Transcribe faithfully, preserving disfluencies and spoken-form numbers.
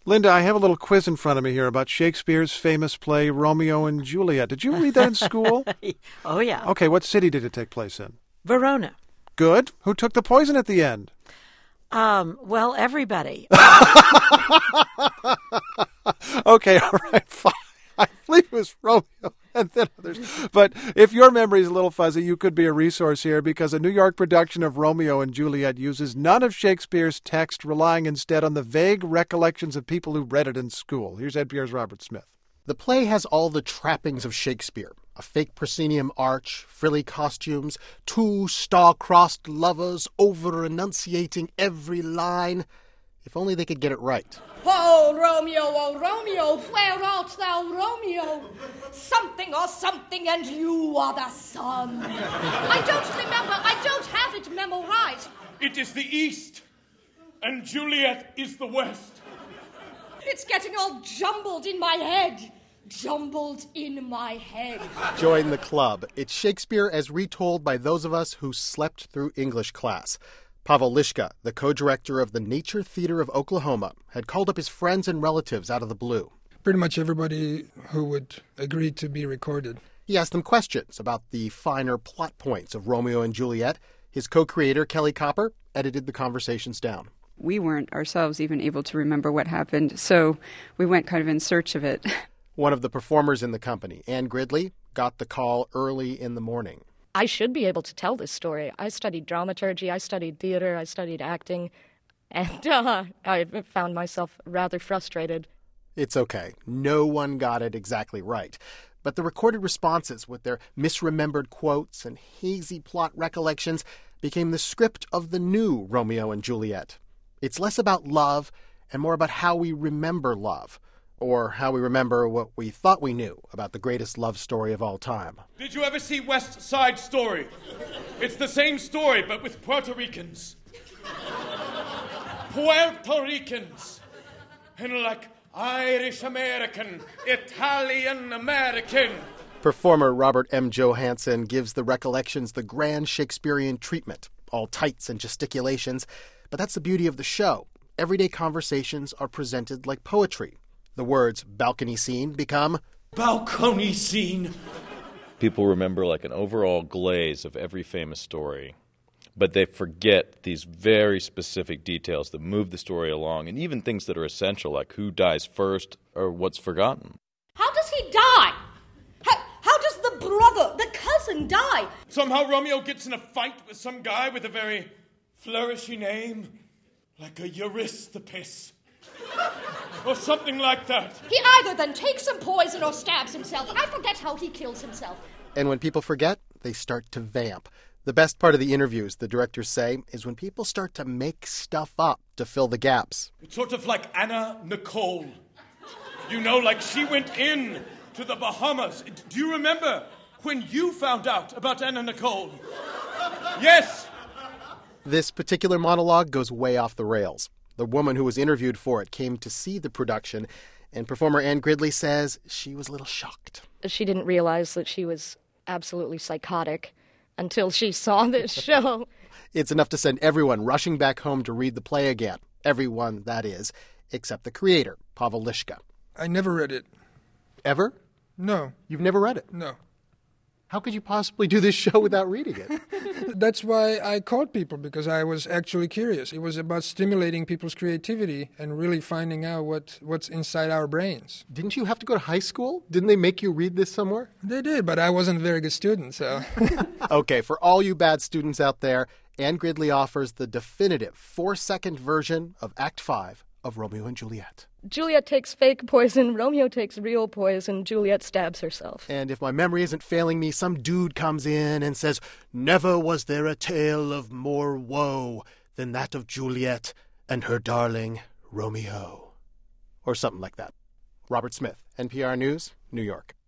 Linda, I have a little quiz in front of me here about Shakespeare's famous play Romeo and Juliet. Did you read that in school? Oh, yeah. Okay, what city did it take place in? Verona. Good. Who took the poison at the end? Um, well, everybody. Okay, all right, fine. I believe it was Romeo and then others. But if your memory is a little fuzzy, you could be a resource here because a New York production of Romeo and Juliet uses none of Shakespeare's text, relying instead on the vague recollections of people who read it in school. Here's N P R's Robert Smith. The play has all the trappings of Shakespeare. A fake proscenium arch, frilly costumes, two star-crossed lovers over-enunciating every line. If only they could get it right. Oh, Romeo, oh, Romeo, where art thou, Romeo? Something or something, and you are the sun. I don't remember. I don't have it memorized. It is the east, and Juliet is the west. It's getting all jumbled in my head. Jumbled in my head. Join the club. It's Shakespeare as retold by those of us who slept through English class. Pavel Lishka, the co-director of the Nature Theater of Oklahoma, had called up his friends and relatives out of the blue. Pretty much everybody who would agree to be recorded. He asked them questions about the finer plot points of Romeo and Juliet. His co-creator, Kelly Copper, edited the conversations down. We weren't ourselves even able to remember what happened, so we went kind of in search of it. One of the performers in the company, Anne Gridley, got the call early in the morning. I should be able to tell this story. I studied dramaturgy, I studied theater, I studied acting, and uh, I found myself rather frustrated. It's okay. No one got it exactly right. But the recorded responses with their misremembered quotes and hazy plot recollections became the script of the new Romeo and Juliet. It's less about love and more about how we remember love, or how we remember what we thought we knew about the greatest love story of all time. Did you ever see West Side Story? It's the same story, but with Puerto Ricans. Puerto Ricans. And like Irish-American, Italian-American. Performer Robert M. Johansson gives the recollections the grand Shakespearean treatment, all tights and gesticulations. But that's the beauty of the show. Everyday conversations are presented like poetry. The words balcony scene become balcony scene. People remember like an overall glaze of every famous story, but they forget these very specific details that move the story along, and even things that are essential, like who dies first or what's forgotten. How does he die? How, how does the brother, the cousin, die? Somehow Romeo gets in a fight with some guy with a very flourishy name, like a Eurysthopus. Or something like that. He either then takes some poison or stabs himself. I forget how he kills himself. And when people forget, they start to vamp. The best part of the interviews, the directors say, is when people start to make stuff up to fill the gaps. It's sort of like Anna Nicole. You know, like she went in to the Bahamas. Do you remember when you found out about Anna Nicole? Yes. This particular monologue goes way off the rails. The woman who was interviewed for it came to see the production, and performer Anne Gridley says she was a little shocked. She didn't realize that she was absolutely psychotic until she saw this show. It's enough to send everyone rushing back home to read the play again. Everyone, that is, except the creator, Pavel Lishka. I never read it. Ever? No. You've never read it? No. How could you possibly do this show without reading it? That's why I called people, because I was actually curious. It was about stimulating people's creativity and really finding out what, what's inside our brains. Didn't you have to go to high school? Didn't they make you read this somewhere? They did, but I wasn't a very good student, so... Okay, for all you bad students out there, Anne Gridley offers the definitive four-second version of Act five of Romeo and Juliet. Juliet takes fake poison, Romeo takes real poison, Juliet stabs herself. And if my memory isn't failing me, some dude comes in and says, "Never was there a tale of more woe than that of Juliet and her darling Romeo." Or something like that. Robert Smith, N P R News, New York.